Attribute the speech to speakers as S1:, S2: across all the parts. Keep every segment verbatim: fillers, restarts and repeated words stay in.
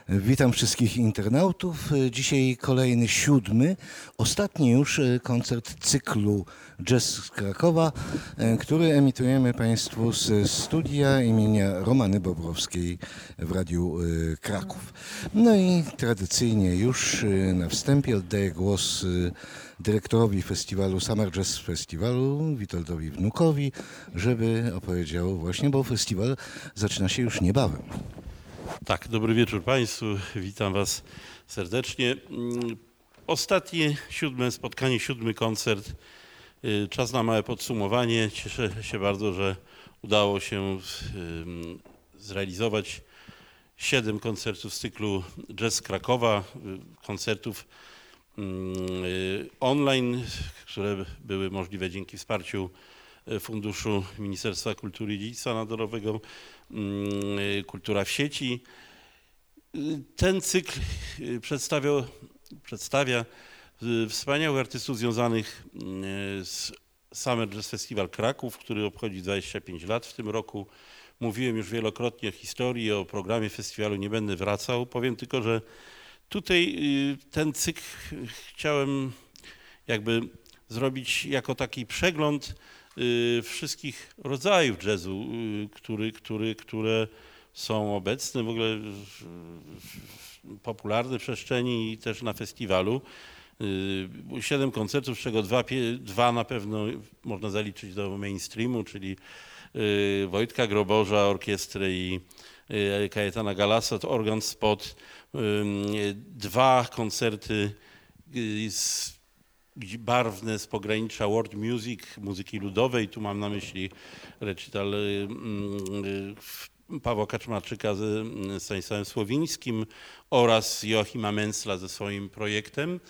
S1: Witam wszystkich internautów. Dzisiaj kolejny siódmy, ostatni już koncert cyklu Jazz z Krakowa, który emitujemy Państwu ze studia imienia Romany Bobrowskiej w Radiu Kraków. No i tradycyjnie już na wstępie oddaję głos dyrektorowi festiwalu Summer Jazz Festiwalu, Witoldowi Wnukowi, żeby opowiedział właśnie, bo festiwal zaczyna się już niebawem.
S2: Tak, dobry wieczór Państwu, witam Was serdecznie. Ostatnie siódme spotkanie, siódmy koncert. Czas na małe podsumowanie. Cieszę się bardzo, że udało się zrealizować siedem koncertów z cyklu Jazz z Krakowa, koncertów online, które były możliwe dzięki wsparciu Funduszu Ministerstwa Kultury i Dziedzictwa Narodowego, Kultura w sieci. Ten cykl przedstawia, przedstawia wspaniałych artystów związanych z Summer Jazz Festival Kraków, który obchodzi dwadzieścia pięć lat w tym roku. Mówiłem już wielokrotnie o historii, o programie festiwalu, nie będę wracał. Powiem tylko, że tutaj ten cykl chciałem jakby zrobić jako taki przegląd wszystkich rodzajów jazzu, który, który, które są obecne w ogóle w popularnej przestrzeni i też na festiwalu. Siedem koncertów, z czego dwa, dwa na pewno można zaliczyć do mainstreamu, czyli Wojtka Groboża, orkiestrę i Kajetana Galasa, to Organ Spot. Dwa koncerty z barwne z pogranicza world music, muzyki ludowej. Tu mam na myśli recital Pawła Kaczmarczyka ze Stanisławem Słowińskim oraz Joachima Mencla ze swoim projektem.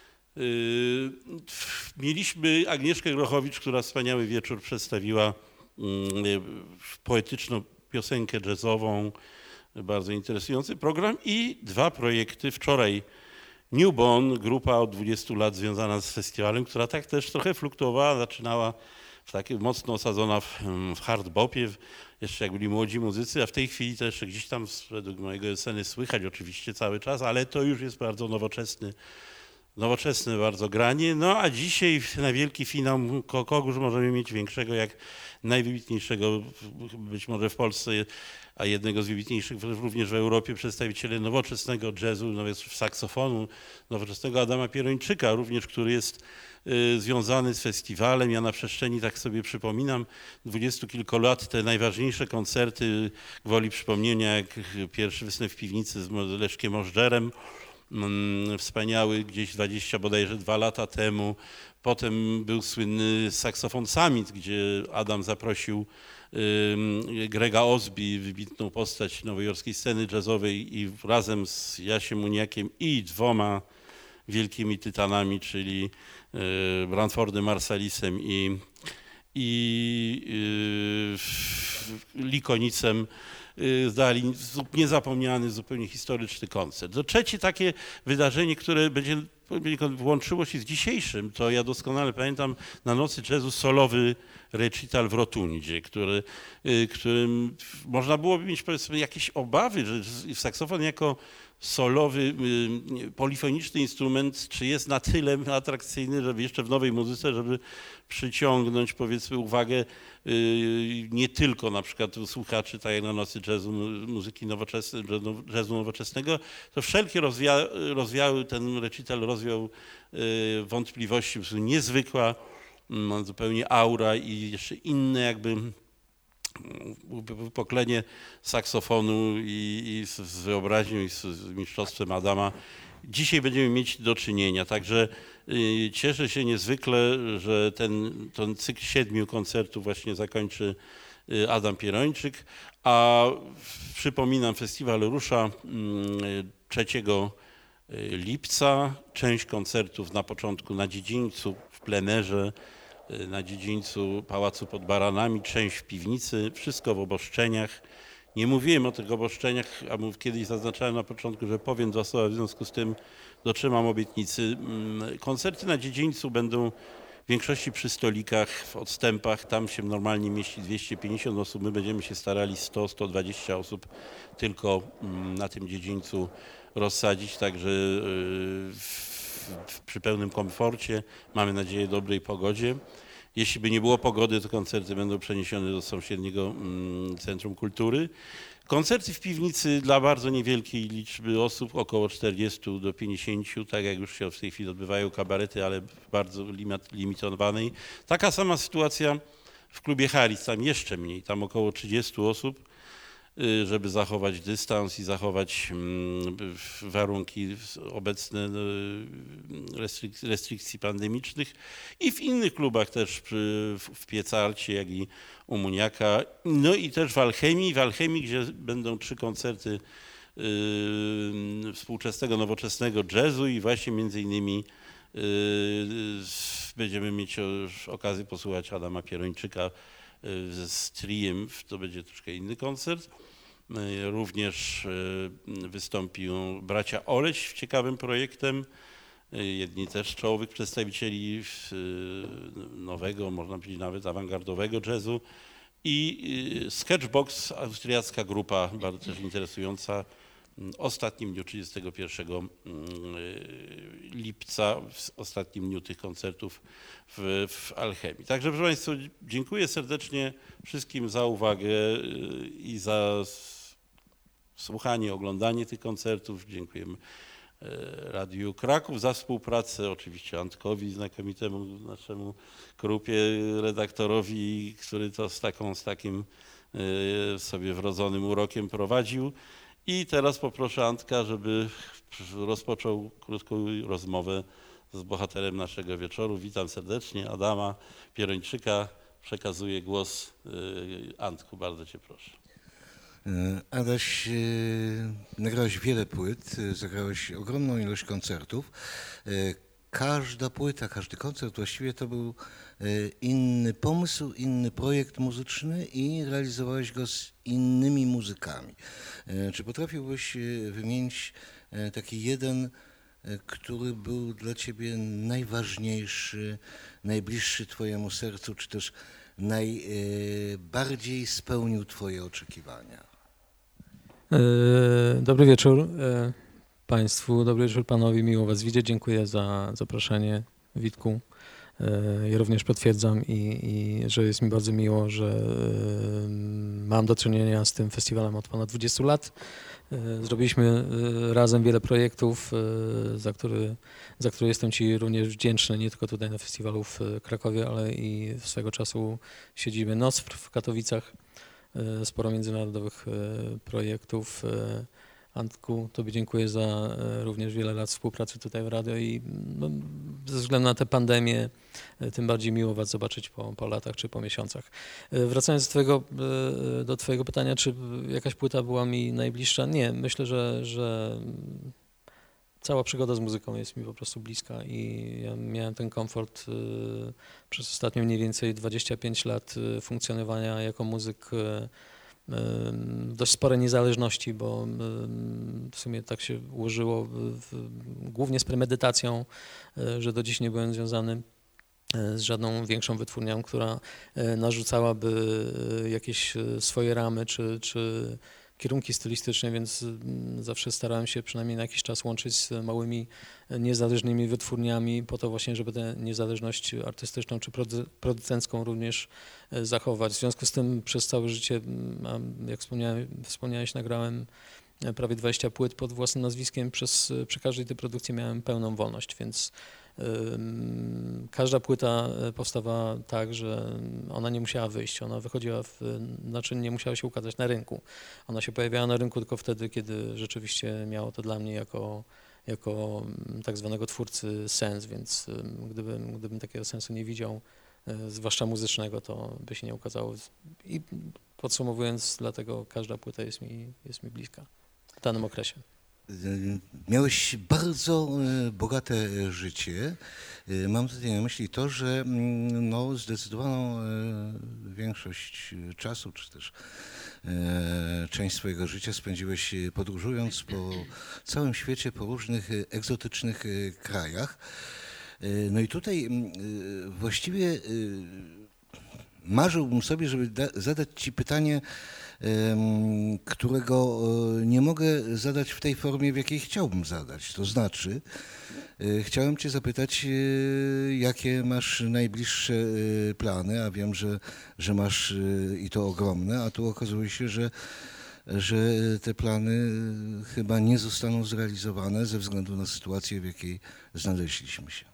S2: Mieliśmy Agnieszkę Grochowicz, która wspaniały wieczór przedstawiła poetyczną piosenkę jazzową, bardzo interesujący program i dwa projekty. Wczoraj Newborn, grupa od dwudziestu lat związana z festiwalem, która tak też trochę fluktuowała, zaczynała w takiej mocno osadzona w, w hard bopie, jeszcze jak byli młodzi muzycy, a w tej chwili to jeszcze gdzieś tam według mojego sceny słychać oczywiście cały czas, ale to już jest bardzo nowoczesny, nowoczesne bardzo granie. No a dzisiaj na wielki finał, kogoż możemy mieć większego jak najwybitniejszego, być może w Polsce, a jednego z wybitniejszych również w Europie przedstawicieli nowoczesnego jazzu, nawet saksofonu, nowoczesnego Adama Pierończyka, również który jest y, związany z festiwalem. Ja na przestrzeni, tak sobie przypominam, dwudziestu kilku lat te najważniejsze koncerty, gwoli przypomnienia, jak pierwszy występ w piwnicy z Leszkiem Możdżerem, mm, wspaniały gdzieś dwadzieścia bodajże dwa lata temu. Potem był słynny saksofon Summit, gdzie Adam zaprosił Grega Osby, wybitną postać nowojorskiej sceny jazzowej, i razem z Jasiem Muniakiem i dwoma wielkimi tytanami, czyli Branfordem Marsalisem i, i Likonicem, zdali niezapomniany, zupełnie historyczny koncert. To trzecie takie wydarzenie, które będzie łączyło się z dzisiejszym, to ja doskonale pamiętam na Nocy Jazzu solowy recital w Rotundzie, który, którym można byłoby mieć, powiedzmy, jakieś obawy, że saksofon jako solowy, polifoniczny instrument, czy jest na tyle atrakcyjny, żeby jeszcze w nowej muzyce, żeby przyciągnąć, powiedzmy, uwagę nie tylko na przykład słuchaczy, tak jak na Nocy Jazzu, muzyki nowoczesnej, jazzu nowoczesnego, to wszelkie rozwia, rozwiały, ten recital rozwiał wątpliwości, po prostu niezwykła zupełnie aura i jeszcze inne jakby wypoklenie saksofonu i, i z, z wyobraźnią i z, z mistrzostwem Adama. Dzisiaj będziemy mieć do czynienia, także y, cieszę się niezwykle, że ten, ten cykl siedmiu koncertów właśnie zakończy y, Adam Pierończyk, a przypominam, festiwal rusza y, trzeciego lipca, część koncertów na początku na dziedzińcu, w plenerze, na dziedzińcu Pałacu pod Baranami, część w piwnicy, wszystko w obostrzeniach. Nie mówiłem o tych obostrzeniach, a mów, kiedyś zaznaczałem na początku, że powiem dwa słowa, w związku z tym dotrzymam obietnicy. Koncerty na dziedzińcu będą w większości przy stolikach, w odstępach, tam się normalnie mieści dwieście pięćdziesiąt osób, my będziemy się starali sto do stu dwudziestu osób tylko na tym dziedzińcu rozsadzić, także w, w, przy pełnym komforcie, mamy nadzieję dobrej pogodzie. Jeśli by nie było pogody, to koncerty będą przeniesione do sąsiedniego Centrum Kultury. Koncerty w piwnicy dla bardzo niewielkiej liczby osób, około czterdziestu do pięćdziesięciu, tak jak już się w tej chwili odbywają kabarety, ale w bardzo limitowanej. Taka sama sytuacja w klubie Haris, tam jeszcze mniej, tam około trzydziestu osób, żeby zachować dystans i zachować warunki obecne restrykcji, restrykcji pandemicznych. I w innych klubach też, w Piecalcie, jak i u Muniaka. No i też w Alchemii, w Alchemii, gdzie będą trzy koncerty współczesnego, nowoczesnego jazzu i właśnie między innymi będziemy mieć okazję posłuchać Adama Pierończyka z triem, to będzie troszkę inny koncert. Również wystąpią bracia Oleś ciekawym projektem, jedni też z czołowych przedstawicieli nowego, można powiedzieć nawet awangardowego jazzu i Sketchbox, austriacka grupa, bardzo też interesująca, w ostatnim dniu trzydziestego pierwszego lipca, w ostatnim dniu tych koncertów w, w Alchemii. Także proszę Państwa, dziękuję serdecznie wszystkim za uwagę i za słuchanie, oglądanie tych koncertów. Dziękujemy Radiu Kraków za współpracę, oczywiście Antkowi, znakomitemu naszemu grupie, redaktorowi, który to z, taką, z takim sobie wrodzonym urokiem prowadził. I teraz poproszę Antka, żeby rozpoczął krótką rozmowę z bohaterem naszego wieczoru. Witam serdecznie Adama Pierończyka. Przekazuję głos Antku, bardzo Cię proszę.
S1: Adaś, nagrałeś wiele płyt, zagrałeś ogromną ilość koncertów. Każda płyta, każdy koncert właściwie to był inny pomysł, inny projekt muzyczny i realizowałeś go z innymi muzykami. Czy potrafiłbyś wymienić taki jeden, który był dla ciebie najważniejszy, najbliższy twojemu sercu, czy też najbardziej spełnił twoje oczekiwania?
S3: Dobry wieczór Państwu, dobry wieczór Panowi, miło Was widzieć, dziękuję za zaproszenie, Witku. Ja również potwierdzam, i, i że jest mi bardzo miło, że mam do czynienia z tym festiwalem od ponad dwudziestu lat. Zrobiliśmy razem wiele projektów, za które, za które jestem Ci również wdzięczny, nie tylko tutaj na festiwalu w Krakowie, ale i swego czasu siedziby Nocfr w Katowicach. Sporo międzynarodowych projektów. Antku, Tobie dziękuję za również wiele lat współpracy tutaj w radio i no, ze względu na tę pandemię tym bardziej miło Was zobaczyć po, po latach czy po miesiącach. Wracając do twojego, do Twojego pytania, czy jakaś płyta była mi najbliższa? Nie, myślę, że, że cała przygoda z muzyką jest mi po prostu bliska i ja miałem ten komfort przez ostatnie mniej więcej dwadzieścia pięć lat funkcjonowania jako muzyk, dość spore niezależności, bo w sumie tak się ułożyło, głównie z premedytacją, że do dziś nie byłem związany z żadną większą wytwórnią, która narzucałaby jakieś swoje ramy czy, czy kierunki stylistyczne, więc zawsze starałem się przynajmniej na jakiś czas łączyć z małymi, niezależnymi wytwórniami po to właśnie, żeby tę niezależność artystyczną czy producencką również zachować. W związku z tym przez całe życie, jak wspomniałeś, wspomniałeś nagrałem prawie dwadzieścia płyt pod własnym nazwiskiem. Przez, przy każdej tej produkcji miałem pełną wolność, więc każda płyta powstawała tak, że ona nie musiała wyjść, ona wychodziła, w, znaczy nie musiała się ukazać na rynku. Ona się pojawiała na rynku tylko wtedy, kiedy rzeczywiście miało to dla mnie jako, jako tak zwanego twórcy sens, więc gdybym, gdybym takiego sensu nie widział, zwłaszcza muzycznego, to by się nie ukazało. I podsumowując, dlatego każda płyta jest mi, jest mi bliska w danym okresie.
S1: Miałeś bardzo bogate życie. Mam tutaj na myśli to, że no, zdecydowaną większość czasu, czy też część swojego życia spędziłeś podróżując po całym świecie, po różnych egzotycznych krajach. No i tutaj właściwie marzyłbym sobie, żeby da, zadać Ci pytanie, którego nie mogę zadać w tej formie, w jakiej chciałbym zadać. To znaczy, chciałem Cię zapytać, jakie masz najbliższe plany, a wiem, że, że masz i to ogromne, a tu okazuje się, że, że te plany chyba nie zostaną zrealizowane ze względu na sytuację, w jakiej znaleźliśmy się.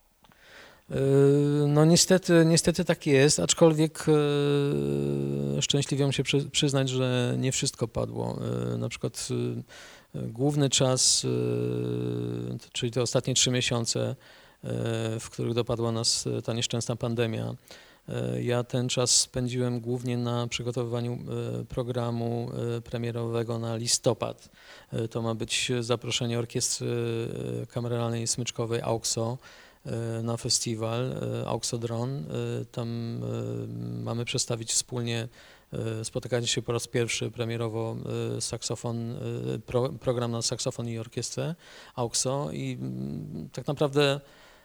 S3: No niestety, niestety tak jest, aczkolwiek e, szczęśliwie muszę przy, przyznać, że nie wszystko padło. E, na przykład e, główny czas, e, czyli te ostatnie trzy miesiące, e, w których dopadła nas ta nieszczęsna pandemia, e, ja ten czas spędziłem głównie na przygotowywaniu e, programu e, premierowego na listopad. E, to ma być zaproszenie Orkiestry Kameralnej i Smyczkowej AUKSO na festiwal Auksodron. Tam mamy przedstawić wspólnie, spotykając się po raz pierwszy premierowo saksofon, pro, program na saksofon i orkiestrę AUKSO i tak naprawdę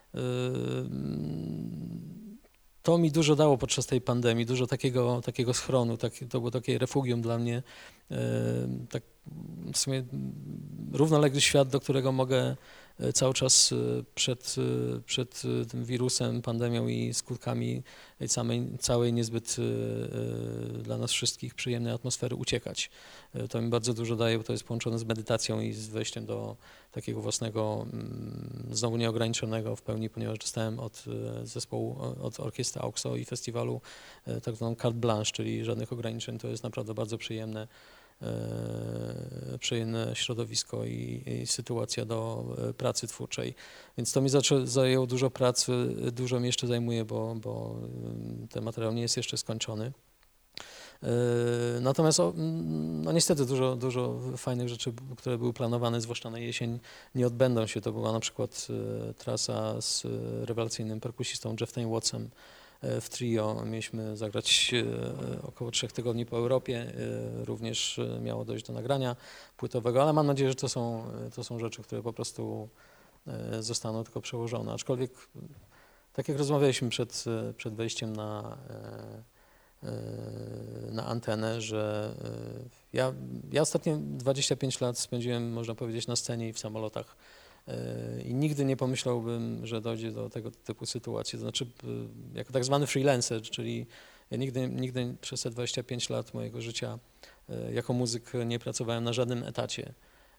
S3: to mi dużo dało podczas tej pandemii, dużo takiego, takiego schronu, tak, to było takie refugium dla mnie, tak w sumie równoległy świat, do którego mogę cały czas przed, przed tym wirusem, pandemią i skutkami tej samej, całej niezbyt dla nas wszystkich przyjemnej atmosfery uciekać. To mi bardzo dużo daje, bo to jest połączone z medytacją i z wejściem do takiego własnego, znowu nieograniczonego w pełni, ponieważ dostałem od zespołu, od orkiestry AUKSO i festiwalu tak zwaną carte blanche, czyli żadnych ograniczeń. To jest naprawdę bardzo przyjemne. przyjemne środowisko i, i sytuacja do pracy twórczej. Więc to mi zajęło dużo pracy, dużo mi jeszcze zajmuje, bo, bo ten materiał nie jest jeszcze skończony. Natomiast no niestety dużo, dużo fajnych rzeczy, które były planowane, zwłaszcza na jesień, nie odbędą się. To była na przykład trasa z rewelacyjnym perkusistą Jeffreyem Wattsem w trio. Mieliśmy zagrać około trzech tygodni po Europie. Również miało dojść do nagrania płytowego, ale mam nadzieję, że to są, to są rzeczy, które po prostu zostaną tylko przełożone. Aczkolwiek, tak jak rozmawialiśmy przed, przed wejściem na, na antenę, że ja, ja ostatnie dwadzieścia pięć lat spędziłem, można powiedzieć, na scenie i w samolotach. I nigdy nie pomyślałbym, że dojdzie do tego typu sytuacji. To znaczy, jako tak zwany freelancer, czyli ja nigdy, nigdy przez te dwadzieścia pięć lat mojego życia jako muzyk nie pracowałem na żadnym etacie.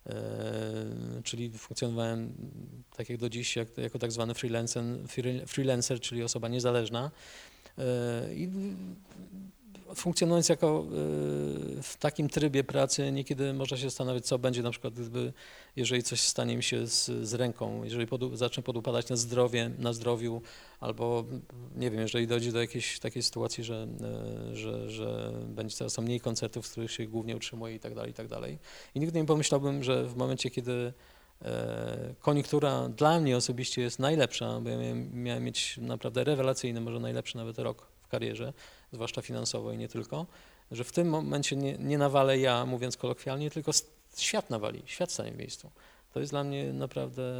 S3: Czyli funkcjonowałem tak jak do dziś, jak, jako tak zwany freelancer, freelancer, czyli osoba niezależna. I funkcjonując jako w takim trybie pracy, niekiedy można się zastanawiać, co będzie na przykład, gdyby, jeżeli coś stanie mi się z, z ręką, jeżeli pod, zacznę podupadać na zdrowie, na zdrowiu, albo nie wiem, jeżeli dojdzie do jakiejś takiej sytuacji, że, że, że będzie coraz mniej koncertów, z których się głównie utrzymuję i tak dalej, i tak dalej. I nigdy nie pomyślałbym, że w momencie, kiedy koniunktura dla mnie osobiście jest najlepsza, bo ja miałem, miałem mieć naprawdę rewelacyjny, może najlepszy nawet rok w karierze, zwłaszcza finansowo i nie tylko, że w tym momencie nie, nie nawalę ja, mówiąc kolokwialnie, tylko świat nawali, świat stanie w miejscu. To jest dla mnie naprawdę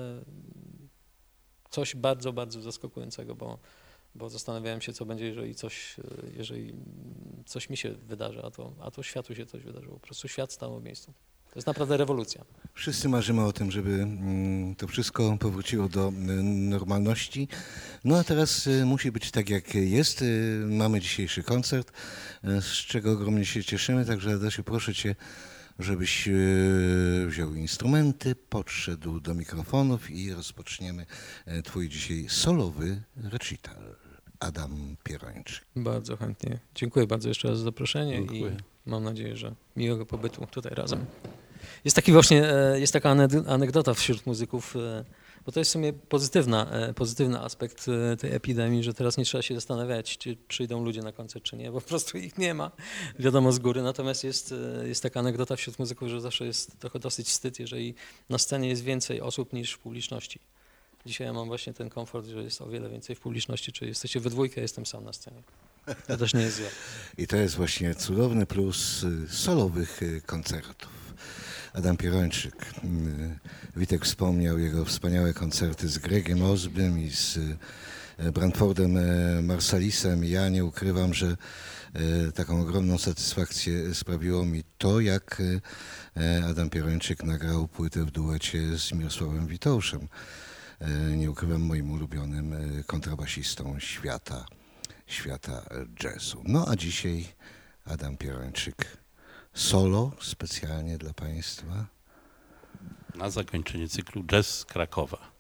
S3: coś bardzo, bardzo zaskakującego, bo, bo zastanawiałem się, co będzie, jeżeli coś, jeżeli coś mi się wydarzy, a to, a to światu się coś wydarzyło. Po prostu świat stanął w miejscu. To jest naprawdę rewolucja.
S1: Wszyscy marzymy o tym, żeby to wszystko powróciło do normalności. No a teraz musi być tak, jak jest. Mamy dzisiejszy koncert, z czego ogromnie się cieszymy. Także Adasiu, proszę Cię, żebyś wziął instrumenty, podszedł do mikrofonów i rozpoczniemy Twój dzisiaj solowy recital. Adam Pierończyk.
S3: Bardzo chętnie. Dziękuję bardzo jeszcze raz za zaproszenie.
S2: Dziękuję.
S3: I mam nadzieję, że miłego pobytu tutaj razem. Jest taki właśnie, jest taka anegdota wśród muzyków, bo to jest w sumie pozytywna, pozytywny aspekt tej epidemii, że teraz nie trzeba się zastanawiać, czy przyjdą ludzie na koncert, czy nie, bo po prostu ich nie ma, wiadomo z góry. Natomiast jest, jest taka anegdota wśród muzyków, że zawsze jest trochę dosyć wstyd, jeżeli na scenie jest więcej osób niż w publiczności. Dzisiaj ja mam właśnie ten komfort, że jest o wiele więcej w publiczności, czyli jesteście we dwójkę, jestem sam na scenie. To też nie jest złe.
S1: I to jest właśnie cudowny plus solowych koncertów. Adam Pierończyk. Witek wspomniał jego wspaniałe koncerty z Gregiem Osbym i z Branfordem Marsalisem. Ja nie ukrywam, że taką ogromną satysfakcję sprawiło mi to, jak Adam Pierończyk nagrał płytę w duecie z Mirosławem Witouszem. Nie ukrywam, moim ulubionym kontrabasistą świata, świata jazzu. No a dzisiaj Adam Pierończyk solo specjalnie dla Państwa.
S2: Na zakończenie cyklu Jazz z Krakowa.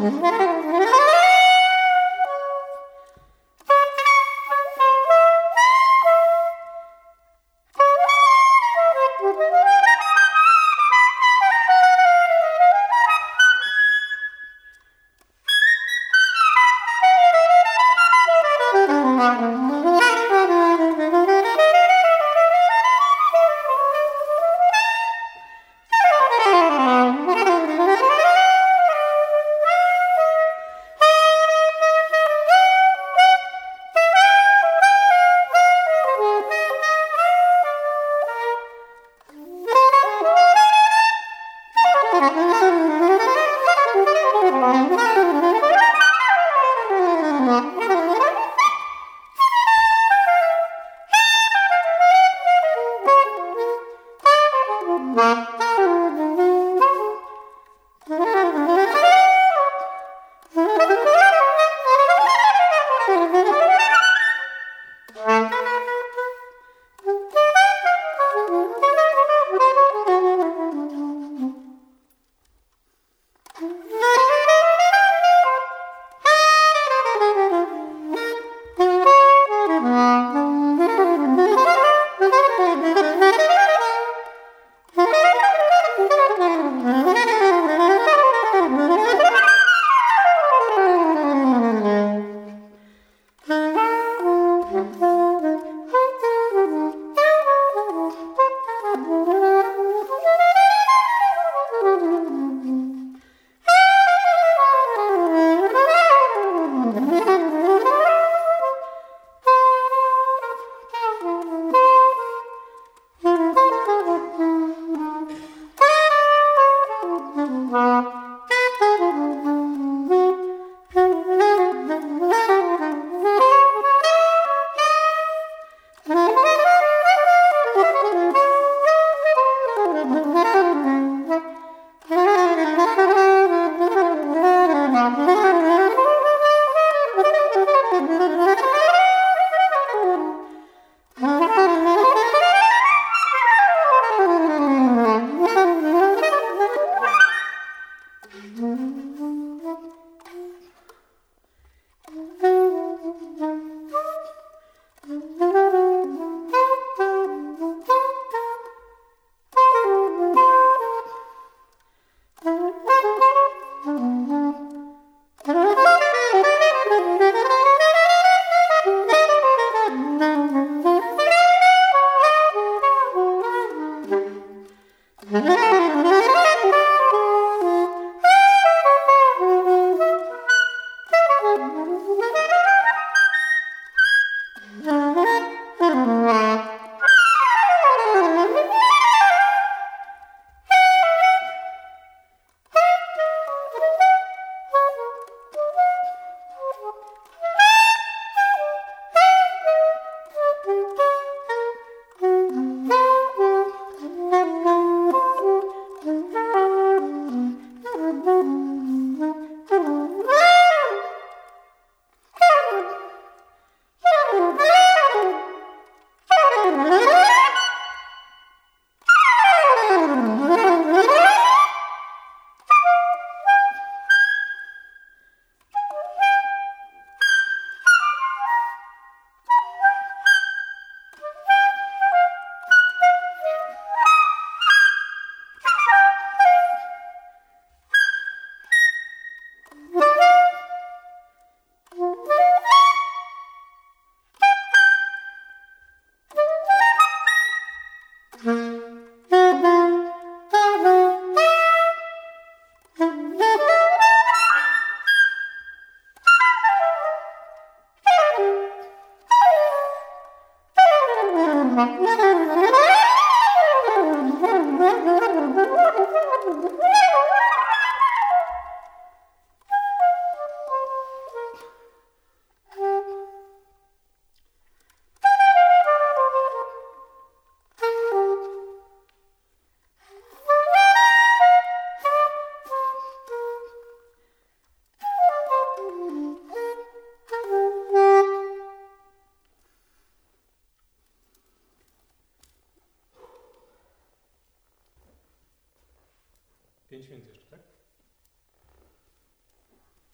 S3: Pięć minut jeszcze, tak?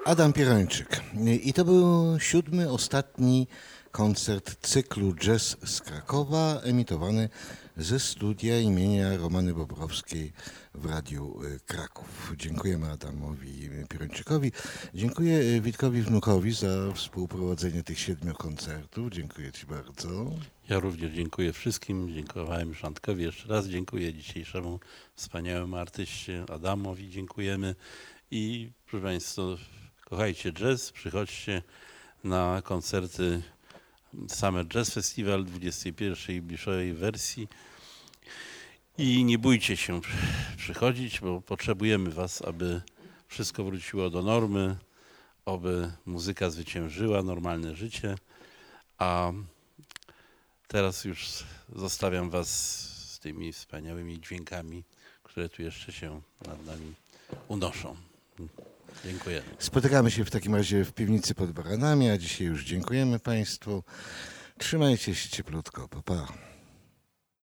S1: Adam Pierończyk. I to był siódmy, ostatni koncert cyklu Jazz z Krakowa, emitowany ze studia imienia Romany Bobrowskiej w Radiu Kraków. Dziękujemy Adamowi Pierończykowi. Dziękuję Witkowi Wnukowi za współprowadzenie tych siedmiu koncertów. Dziękuję Ci bardzo.
S2: Ja również dziękuję wszystkim. Dziękowałem już Antkowi. Jeszcze raz dziękuję dzisiejszemu wspaniałemu artyście Adamowi. Dziękujemy. I proszę Państwa, kochajcie jazz, przychodźcie na koncerty Summer Jazz Festival dwudziestej pierwszej bliższej wersji i nie bójcie się przychodzić, bo potrzebujemy Was, aby wszystko wróciło do normy, aby muzyka zwyciężyła normalne życie, a teraz już zostawiam Was z tymi wspaniałymi dźwiękami, które tu jeszcze się nad nami unoszą. Dziękujemy.
S1: Spotykamy się w takim razie w piwnicy pod Baranami, a dzisiaj już dziękujemy Państwu. Trzymajcie się cieplutko. Pa, pa.